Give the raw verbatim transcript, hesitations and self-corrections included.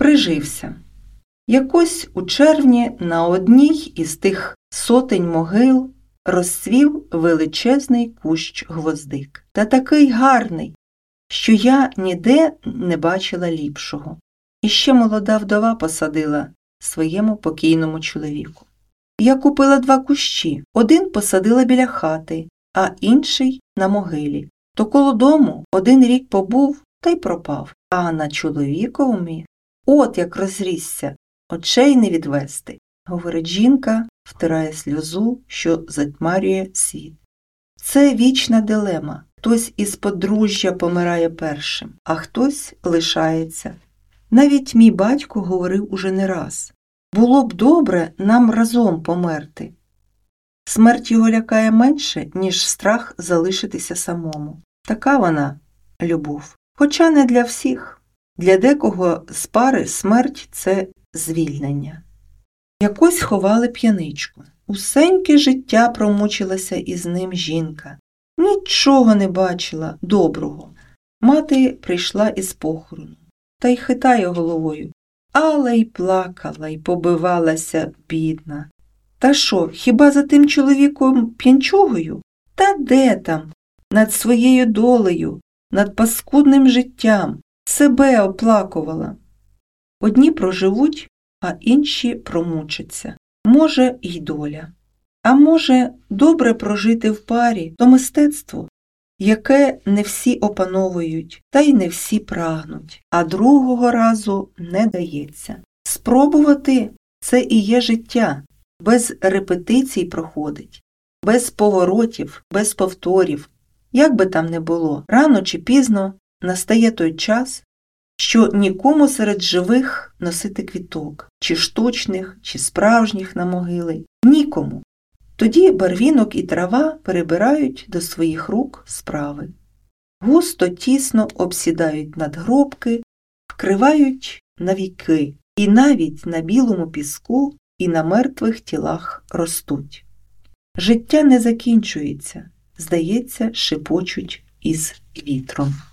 Прижився. Якось у червні на одній із тих сотень могил розцвів величезний кущ гвоздик. Та такий гарний, що я ніде не бачила ліпшого. І ще молода вдова посадила своєму покійному чоловіку. Я купила два кущі. Один посадила біля хати, а інший на могилі. То коло дому один рік побув та й пропав. А на чоловікові от як розрісся, очей не відвести, говорить жінка, втирає сльозу, що затьмарює світ. Це вічна дилема. Хтось із подружжя помирає першим, а хтось лишається. Навіть мій батько говорив уже не раз. Було б добре нам разом померти. Смерть його лякає менше, ніж страх залишитися самому. Така вона, любов. Хоча не для всіх. Для декого з пари смерть – це звільнення. Якось ховали п'яничку. Усеньке життя промучилася із ним жінка. Нічого не бачила доброго. Мати прийшла із похорону. Та й хитає головою. Але й плакала, й побивалася, бідна. Та що, хіба за тим чоловіком п'янчугою? Та де там? Над своєю долею, над паскудним життям. Себе оплакувала. Одні проживуть, а інші промучаться. Може, й доля. А може, добре прожити в парі – то мистецтво, яке не всі опановують, та й не всі прагнуть, а другого разу не дається. Спробувати – це і є життя, без репетицій проходить, без поворотів, без повторів. Як би там не було, рано чи пізно настає той час, що нікому серед живих носити квіток, чи штучних, чи справжніх на могили. Нікому. Тоді барвінок і трава перебирають до своїх рук справи. Густо, тісно обсідають надгробки, вкривають на віки, і навіть на білому піску і на мертвих тілах ростуть. Життя не закінчується, здається, шепочуть із вітром.